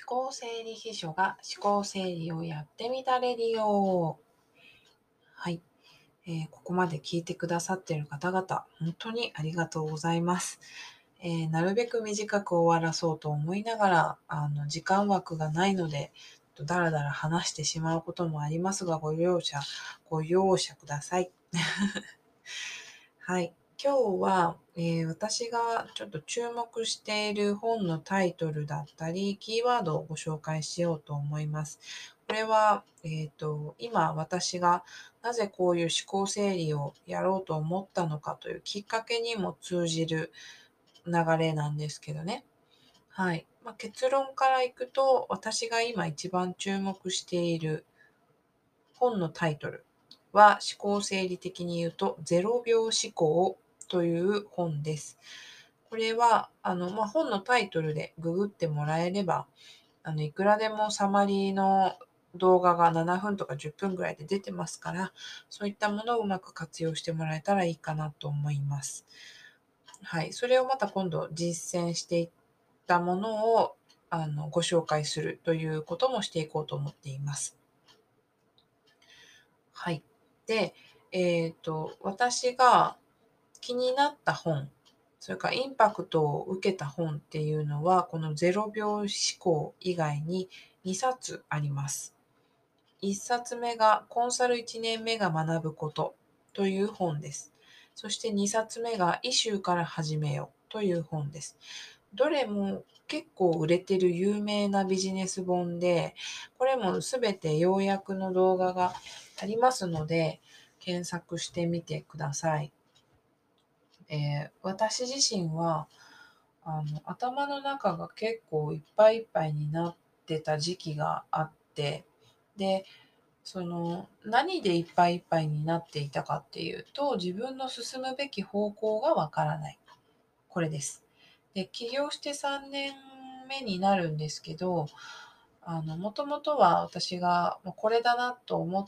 思考整理秘書が思考整理をやってみたレディオ。はい、ここまで聞いてくださっている方々、本当にありがとうございます。なるべく短く終わらそうと思いながら、時間枠がないので、だらだら話してしまうこともありますが、ご容赦ください。はい。今日は、私がちょっと注目している本のタイトルだったり、キーワードをご紹介しようと思います。これは、今私がなぜこういう思考整理をやろうと思ったのかというきっかけにも通じる流れなんですけどね。はい。結論からいくと、私が今一番注目している本のタイトルは思考整理的に言うと0秒思考という本です。これは本のタイトルでググってもらえればいくらでもサマリーの動画が7分とか10分ぐらいで出てますから、そういったものをうまく活用してもらえたらいいかなと思います。はい。それをまた今度実践していったものをご紹介するということもしていこうと思っています。はい。で、私が気になった本、それからインパクトを受けた本っていうのは、この0秒思考以外に2冊あります。1冊目がコンサル1年目が学ぶことという本です。そして2冊目がイシューから始めよという本です。どれも結構売れてる有名なビジネス本で、これもすべて要約の動画がありますので、検索してみてください。私自身は頭の中が結構いっぱいいっぱいになってた時期があって、で、何でいっぱいいっぱいになっていたかっていうと、自分の進むべき方向がわからない。これです。で、起業して3年目になるんですけど、もともとは私がこれだなと思って、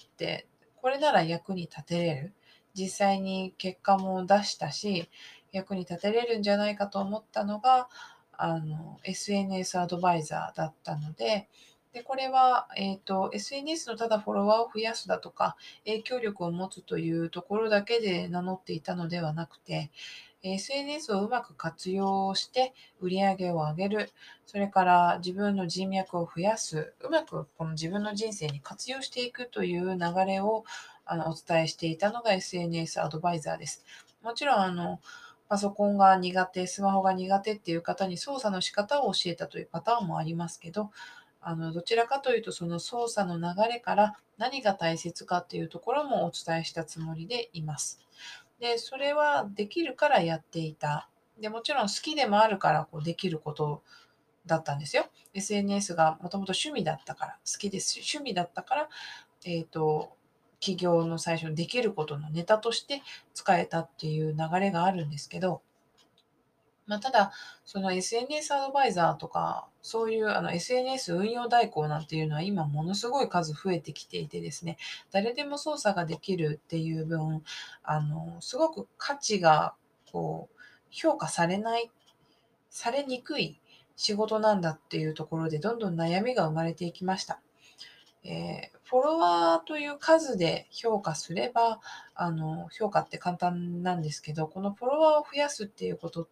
これなら役に立てれる。実際に結果も出したし、役に立てれるんじゃないかと思ったのが、SNS アドバイザーだったので、で、これは、SNS のただフォロワーを増やすだとか、影響力を持つというところだけで名乗っていたのではなくて、SNS をうまく活用して売り上げを上げる、それから自分の人脈を増やす、うまくこの自分の人生に活用していくという流れをお伝えしていたのが SNS アドバイザーです。もちろんパソコンが苦手、スマホが苦手っていう方に操作の仕方を教えたというパターンもありますけど、どちらかというとその操作の流れから何が大切かっていうところもお伝えしたつもりでいます。で、それはできるからやっていた。で、もちろん好きでもあるからこうできることだったんですよ。SNS がもともと趣味だったから、好きですし、趣味だったから、起業の最初にできることのネタとして使えたっていう流れがあるんですけど、ただ、その SNS アドバイザーとか、そういうSNS 運用代行なんていうのは今ものすごい数増えてきていてですね、誰でも操作ができるっていう分、すごく価値がこう評価されない、されにくい仕事なんだっていうところでどんどん悩みが生まれていきました。フォロワーという数で評価すれば、評価って簡単なんですけど、このフォロワーを増やすっていうことって、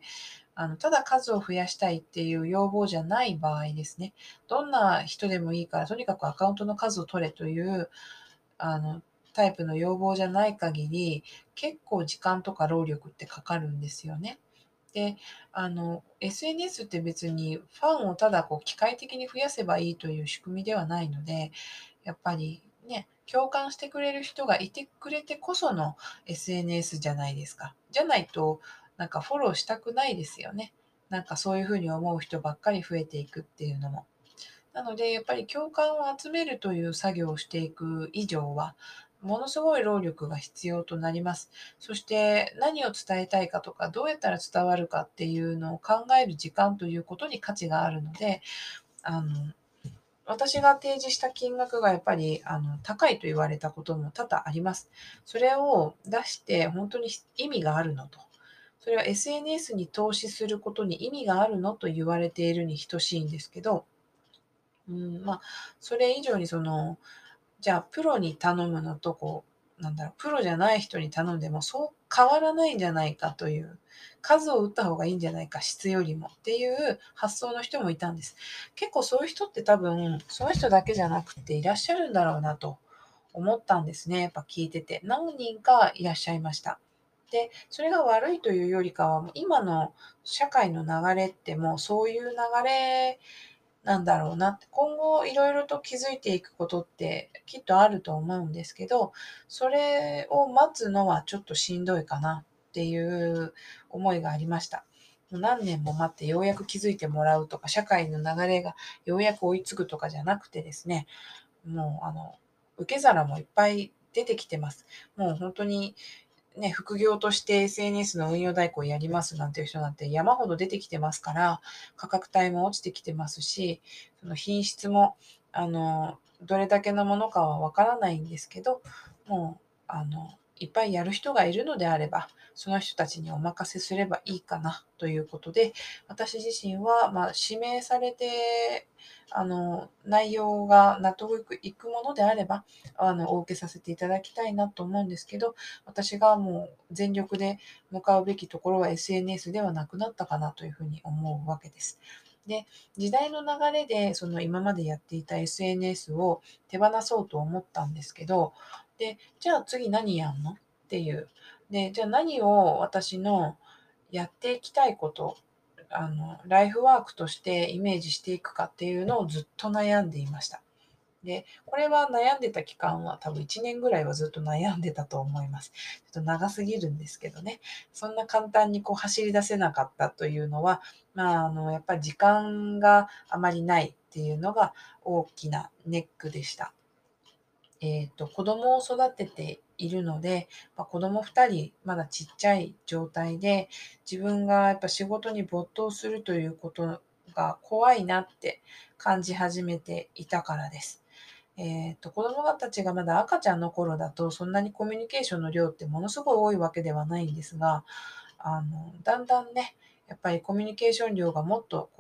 ただ数を増やしたいっていう要望じゃない場合ですね。どんな人でもいいから、とにかくアカウントの数を取れという、あの、タイプの要望じゃない限り、結構時間とか労力ってかかるんですよね。で、SNS って別にファンをただこう機械的に増やせばいいという仕組みではないので、やっぱりね、共感してくれる人がいてくれてこその SNS じゃないですか。じゃないと、なんかフォローしたくないですよね。なんかそういうふうに思う人ばっかり増えていくっていうのも。なので、やっぱり共感を集めるという作業をしていく以上は、ものすごい労力が必要となります。そして何を伝えたいかとか、どうやったら伝わるかっていうのを考える時間ということに価値があるので、あの、私が提示した金額がやっぱり高いと言われたことも多々あります。それを出して本当に意味があるのと。それは SNS に投資することに意味があるのと言われているに等しいんですけど、 それ以上にじゃあプロに頼むのとプロじゃない人に頼んでもそう変わらないんじゃないかという、数を打った方がいいんじゃないか、質よりもっていう発想の人もいたんです。結構そういう人って多分、その人だけじゃなくていらっしゃるんだろうなと思ったんですね。やっぱ聞いてて。何人かいらっしゃいました。で、それが悪いというよりかは、今の社会の流れってもうそういう流れなんだろうなって、今後いろいろと気づいていくことってきっとあると思うんですけど、それを待つのはちょっとしんどいかなっていう思いがありました。何年も待ってようやく気づいてもらうとか、社会の流れがようやく追いつくとかじゃなくてですね、もう受け皿もいっぱい出てきてます。もう本当にね、副業として SNS の運用代行やりますなんていう人なんて山ほど出てきてますから、価格帯も落ちてきてますし、その品質も、どれだけのものかはわからないんですけど、もう、いっぱいやる人がいるのであれば、その人たちにお任せすればいいかなということで、私自身は、指名されて、内容が納得いくものであれば、お受けさせていただきたいなと思うんですけど、私がもう全力で向かうべきところは SNS ではなくなったかなというふうに思うわけです。で、時代の流れでその今までやっていた SNS を手放そうと思ったんですけど、で、じゃあ次何やんのっていう。で、じゃあ何を私のやっていきたいこと、ライフワークとしてイメージしていくかっていうのをずっと悩んでいました。で、これは悩んでた期間は多分1年ぐらいはずっと悩んでたと思います。ちょっと長すぎるんですけどね。そんな簡単に走り出せなかったというのは、やっぱり時間があまりないっていうのが大きなネックでした。子供を育てているので、子供2人まだちっちゃい状態で、自分がやっぱ仕事に没頭するということが怖いなって感じ始めていたからです。子供たちがまだ赤ちゃんの頃だと、そんなにコミュニケーションの量ってものすごい多いわけではないんですが、だんだんね、やっぱりコミュニケーション量がもっと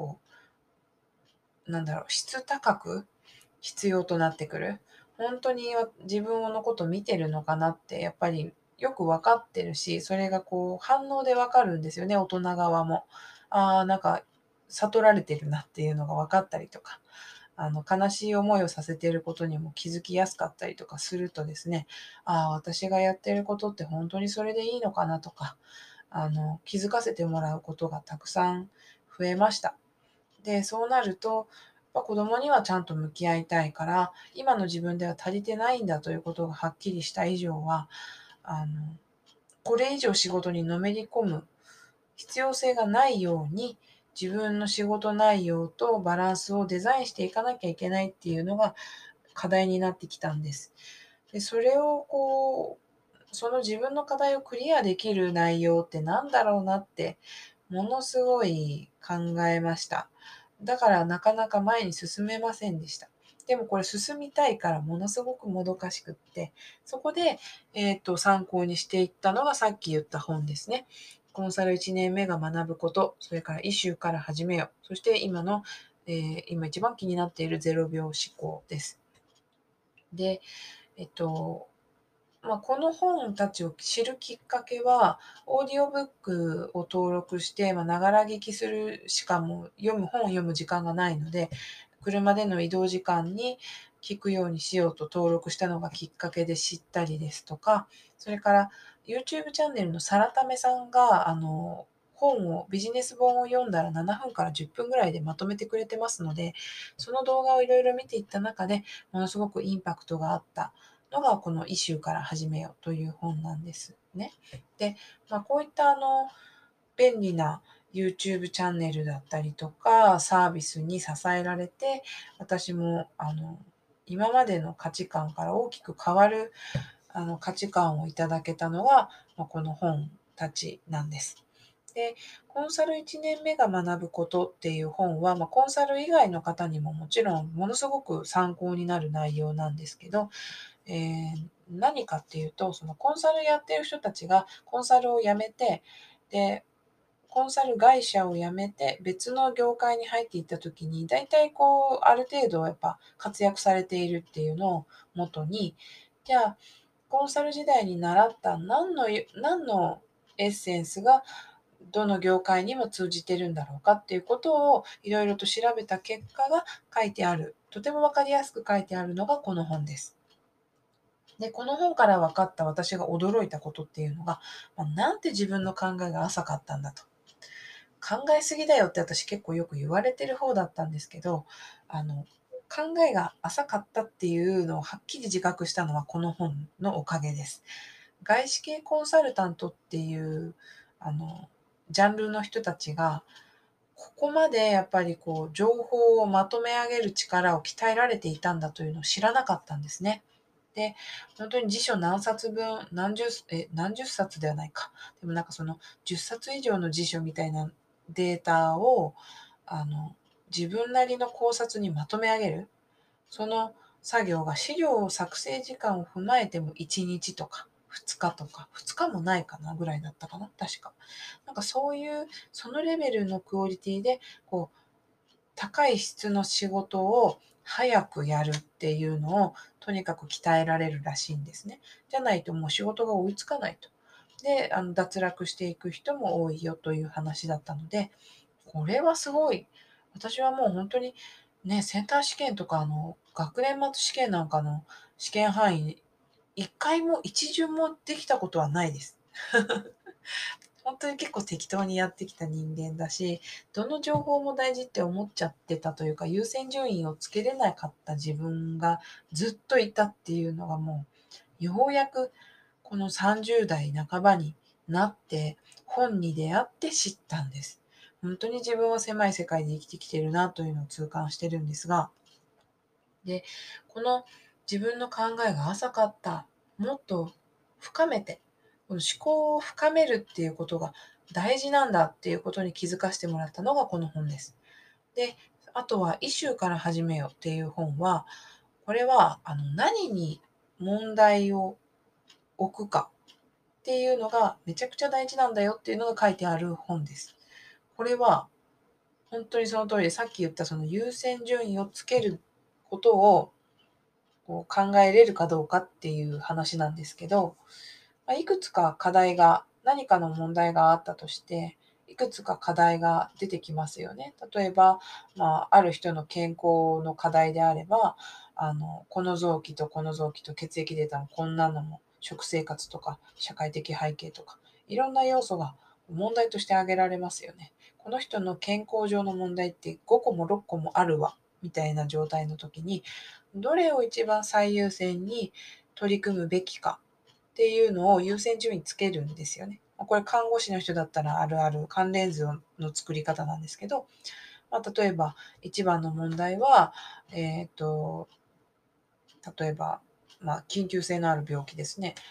質高く必要となってくる。本当に自分のこと見てるのかなってやっぱりよく分かってるし、それが反応で分かるんですよね、大人側も。ああ、なんか悟られてるなっていうのが分かったりとか。悲しい思いをさせていることにも気づきやすかったりとかするとですね、ああ、私がやってることって本当にそれでいいのかなとか、気づかせてもらうことがたくさん増えました。で、そうなると、子供にはちゃんと向き合いたいから、今の自分では足りてないんだということがはっきりした以上は、あの、これ以上仕事にのめり込む必要性がないように、自分の仕事内容とバランスをデザインしていかなきゃいけないっていうのが課題になってきたんです。で、それをその自分の課題をクリアできる内容ってなんだろうなって、ものすごい考えました。だからなかなか前に進めませんでした。でもこれ進みたいからものすごくもどかしくって、そこで、参考にしていったのがさっき言った本ですね。コンサル1年目が学ぶこと、それからイシューから始めよ。そして今一番気になっている0秒思考です。で、えっと、この本たちを知るきっかけは、オーディオブックを登録して、ながら聞きするしかも本を読む時間がないので、車での移動時間に聞くようにしようと登録したのがきっかけで知ったりですとか、それから YouTube チャンネルのサラタメさんが、ビジネス本を読んだら7分から10分ぐらいでまとめてくれてますので、その動画をいろいろ見ていった中で、ものすごくインパクトがあったのがこのイシューから始めようという本なんですね。で、こういった便利な YouTube チャンネルだったりとかサービスに支えられて、私も今までの価値観から大きく変わる価値観をいただけたのが、この本たちなんです。で、コンサル1年目が学ぶことっていう本は、コンサル以外の方にももちろんものすごく参考になる内容なんですけど、何かっていうと、そのコンサルやってる人たちがコンサルを辞めて、で、 コンサル会社を辞めて別の業界に入っていった時に、だいたいある程度やっぱ活躍されているっていうのをもとに、じゃあ、コンサル時代に習った何のエッセンスがどの業界にも通じてるんだろうかっていうことをいろいろと調べた結果が書いてある。とてもわかりやすく書いてあるのがこの本です。で、この本から分かった私が驚いたことっていうのが、なんて自分の考えが浅かったんだと。考えすぎだよって私結構よく言われてる方だったんですけど、あの、考えが浅かったっていうのをはっきり自覚したのはこの本のおかげです。外資系コンサルタントっていうあのジャンルの人たちがここまでやっぱり情報をまとめ上げる力を鍛えられていたんだというのを知らなかったんですね。で、本当に辞書何冊分、何十冊ではないか。でもなんかその10冊以上の辞書みたいなデータをあの自分なりの考察にまとめ上げる。その作業が資料を作成時間を踏まえても1日とか2日とか、2日もないかなぐらいだったかな、確か。なんかそういう、そのレベルのクオリティで、高い質の仕事を早くやるっていうのを、とにかく鍛えられるらしいんですね。じゃないともう仕事が追いつかないと。で、脱落していく人も多いよという話だったので、これはすごい。私はもう本当にね、センター試験とか学年末試験なんかの試験範囲、一回も一巡もできたことはないです。本当に結構適当にやってきた人間だし、どの情報も大事って思っちゃってたというか、優先順位をつけれなかった自分がずっといたっていうのがもう、ようやくこの30代半ばになって本に出会って知ったんです。本当に自分は狭い世界で生きてきてるなというのを痛感してるんですが、で、この自分の考えが浅かった、もっと深めて、この思考を深めるっていうことが大事なんだっていうことに気づかせてもらったのがこの本です。で、あとは、イシューから始めよっていう本は、これは何に問題を置くかっていうのがめちゃくちゃ大事なんだよっていうのが書いてある本です。これは本当にその通りで、さっき言ったその優先順位をつけることを考えれるかどうかっていう話なんですけど、いくつか課題が、何かの問題があったとして、いくつか課題が出てきますよね。例えば、ある人の健康の課題であれば、この臓器とこの臓器と血液データもこんなのも、食生活とか社会的背景とか、いろんな要素が問題として挙げられますよね。この人の健康上の問題って5個も6個もあるわ、みたいな状態の時に、どれを一番最優先に取り組むべきかっていうのを優先順位つけるんですよね。これ看護師の人だったらあるある関連図の作り方なんですけど、例えば一番の問題は、例えば、緊急性のある病気ですね。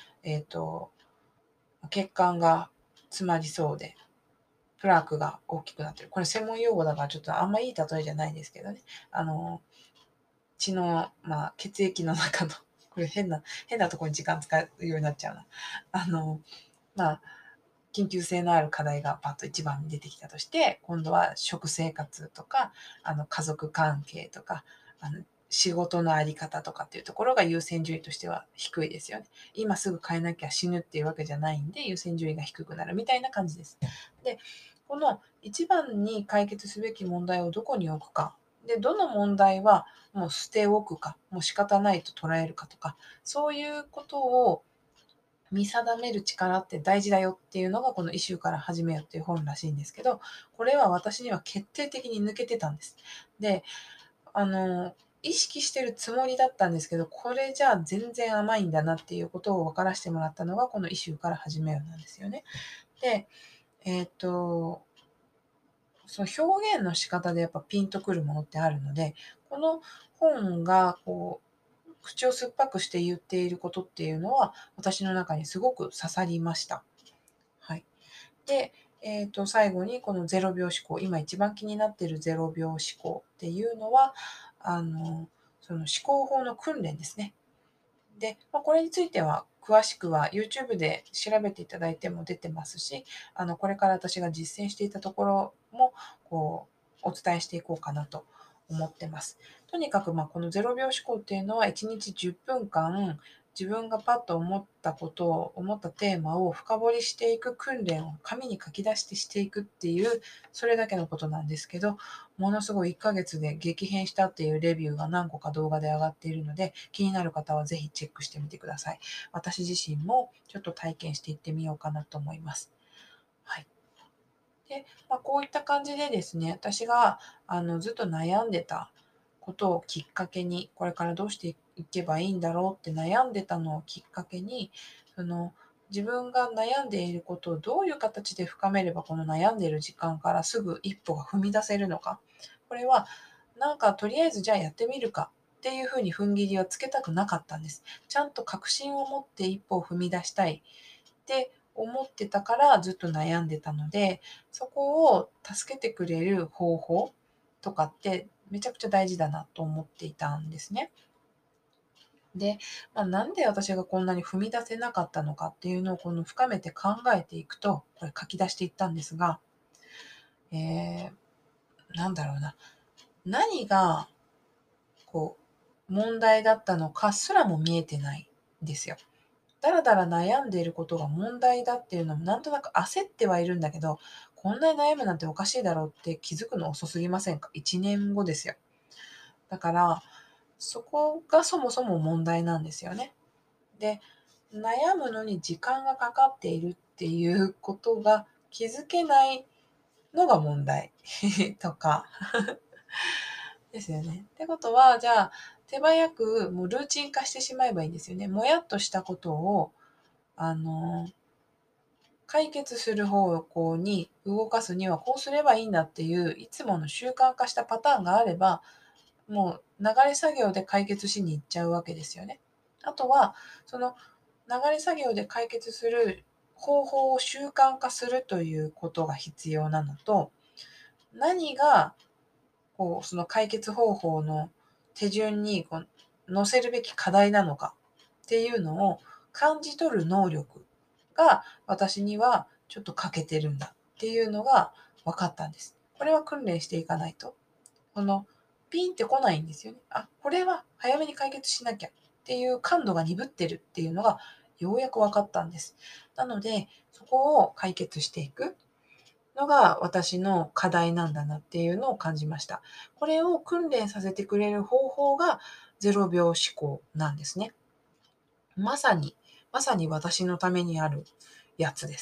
血管が詰まりそうで、プラークが大きくなってる。これ専門用語だからちょっとあんまいい例えじゃないんですけどね。あの、血の、血液の中の、これ変なところに時間使うようになっちゃうな。あの、まあ、緊急性のある課題がパッと一番に出てきたとして、今度は食生活とか、家族関係とか、仕事のあり方とかっていうところが優先順位としては低いですよね。今すぐ変えなきゃ死ぬっていうわけじゃないんで、優先順位が低くなるみたいな感じです。で、この一番に解決すべき問題をどこに置くか。で、どの問題はもう捨て置くか、もう仕方ないと捉えるかとか、そういうことを見定める力って大事だよっていうのがこのイシューから始めようっていう本らしいんですけど、これは私には決定的に抜けてたんです。で、意識してるつもりだったんですけど、これじゃあ全然甘いんだなっていうことを分からせてもらったのがこのイシューから始めようなんですよね。で、その表現の仕方でやっぱピンとくるものってあるので、この本が口を酸っぱくして言っていることっていうのは、私の中にすごく刺さりました。はい。で、最後にこの0秒思考、今一番気になっている0秒思考っていうのは、その思考法の訓練ですね。で、これについては詳しくは YouTube で調べていただいても出てますし、これから私が実践していたところも、お伝えしていこうかなと思ってます。とにかく、この0秒思考っていうのは1日10分間、自分がパッと思ったことを、思ったテーマを深掘りしていく訓練を紙に書き出してしていくっていう、それだけのことなんですけど、ものすごい1ヶ月で激変したっていうレビューが何個か動画で上がっているので、気になる方はぜひチェックしてみてください。私自身もちょっと体験していってみようかなと思います。はい。で、こういった感じでですね、私がずっと悩んでたことをきっかけに、これからどうしていけばいいんだろうって悩んでたのをきっかけに、その自分が悩んでいることをどういう形で深めればこの悩んでいる時間からすぐ一歩が踏み出せるのか。これはなんかとりあえずじゃあやってみるかっていうふうに踏ん切りをつけたくなかったんです。ちゃんと確信を持って一歩を踏み出したいって思ってたからずっと悩んでたので、そこを助けてくれる方法とかってめちゃくちゃ大事だなと思っていたんですね。で、なんで私がこんなに踏み出せなかったのかっていうのを深めて考えていくと、これ書き出していったんですが、なんだろうな、何が問題だったのかすらも見えてないんですよ。だらだら悩んでいることが問題だっていうのもなんとなく焦ってはいるんだけど、こんなに悩むなんておかしいだろうって気づくの遅すぎませんか？ 1 年後ですよ。だから、そこがそもそも問題なんですよね。で、悩むのに時間がかかっているっていうことが気づけないのが問題とかですよね。ってことは、じゃあ、手早くもうルーチン化してしまえばいいんですよね。もやっとしたことを、あの、解決する方向に動かすにはこうすればいいんだっていういつもの習慣化したパターンがあれば、もう流れ作業で解決しに行っちゃうわけですよね。あとは、その流れ作業で解決する方法を習慣化するということが必要なのと、何がその解決方法の手順に載せるべき課題なのかっていうのを感じ取る能力が私にはちょっと欠けてるんだっていうのが分かったんです。これは訓練していかないと、このピンって来ないんですよね。あ、これは早めに解決しなきゃっていう感度が鈍ってるっていうのがようやく分かったんです。なので、そこを解決していくのが私の課題なんだなっていうのを感じました。これを訓練させてくれる方法が0秒思考なんですね。まさに、まさに私のためにあるやつです。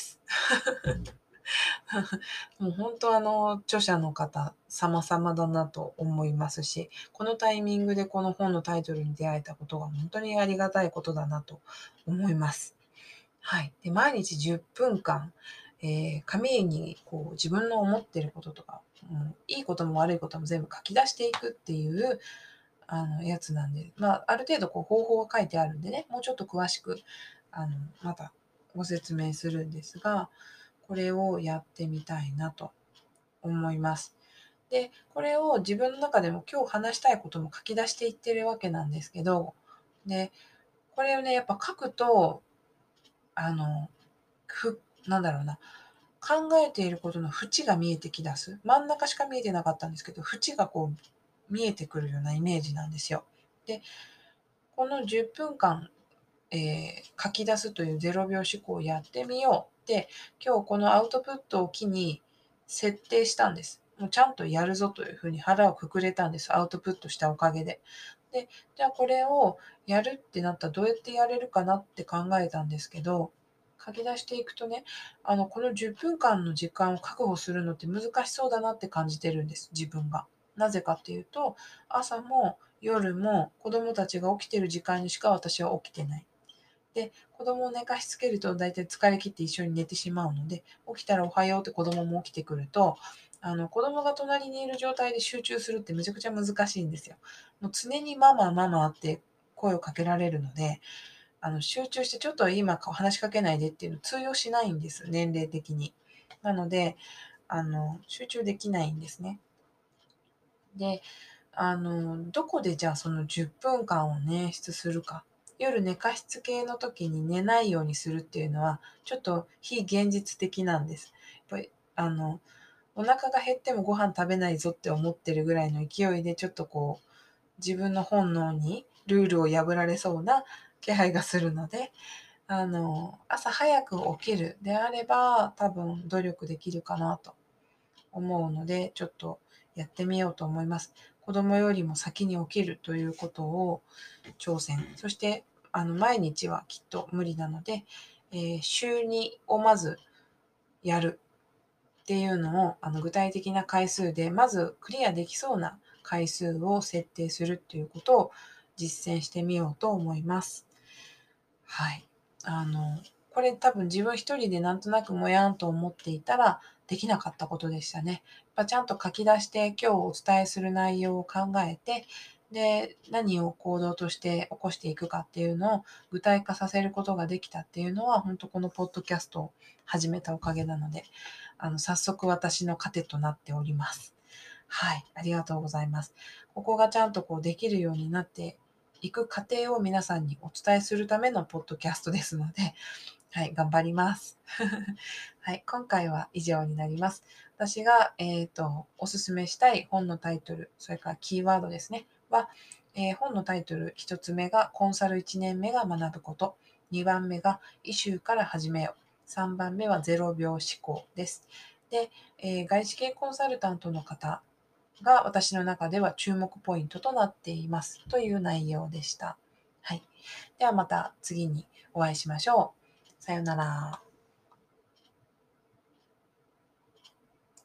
もう本当著者の方、様々だなと思いますし、このタイミングでこの本のタイトルに出会えたことが本当にありがたいことだなと思います。はい。で、毎日10分間、紙に自分の思ってることとか、いいことも悪いことも全部書き出していくっていうやつなんで、ある程度方法が書いてあるんでね、もうちょっと詳しくまたご説明するんですが、これをやってみたいなと思います。で、これを自分の中でも今日話したいことも書き出していってるわけなんですけど、で、これをね、やっぱ書くと、あの、なんだろうな、考えていることの縁が見えてきだす。真ん中しか見えてなかったんですけど、縁が見えてくるようなイメージなんですよ。で、この10分間、書き出すという0秒思考をやってみようって、今日このアウトプットを機に設定したんです。もうちゃんとやるぞというふうに腹をくくれたんです。アウトプットしたおかげで。で、じゃあこれをやるってなったらどうやってやれるかなって考えたんですけど、書き出していくとね、この10分間の時間を確保するのって難しそうだなって感じてるんです、自分が。なぜかっていうと、朝も夜も子供たちが起きてる時間にしか私は起きてない。で、子供を寝かしつけると大体疲れ切って一緒に寝てしまうので、起きたらおはようって子供も起きてくると、子供が隣にいる状態で集中するってめちゃくちゃ難しいんですよ。もう常にママママって声をかけられるので、集中してちょっと今話しかけないでっていうの通用しないんです、年齢的に。なので、集中できないんですね。で、どこでじゃあその10分間を捻出するか夜寝かしつけの時に寝ないようにするっていうのは、ちょっと非現実的なんです。やっぱり、お腹が減ってもご飯食べないぞって思ってるぐらいの勢いで、ちょっと自分の本能にルールを破られそうな気配がするので、朝早く起きるであれば、多分努力できるかなと思うので、ちょっとやってみようと思います。子供よりも先に起きるということを挑戦。そして、毎日はきっと無理なので、週2をまずやるっていうのを、具体的な回数で、まずクリアできそうな回数を設定するっていうことを実践してみようと思います。はい。これ多分自分一人でなんとなくもやんと思っていたらできなかったことでしたね。やっぱちゃんと書き出して今日お伝えする内容を考えて、で、何を行動として起こしていくかっていうのを具体化させることができたっていうのは、本当このポッドキャストを始めたおかげなので、早速私の糧となっております。はい、ありがとうございます。ここがちゃんとできるようになっていく過程を皆さんにお伝えするためのポッドキャストですので、はい、頑張ります。はい、今回は以上になります。私が、おすすめしたい本のタイトル、それからキーワードですね、は、本のタイトル1つ目がコンサル1年目が学ぶこと、2番目がイシューから始めよう、3番目は0秒思考です。で、外資系コンサルタントの方が私の中では注目ポイントとなっていますという内容でした。はい。ではまた次にお会いしましょう。さようなら。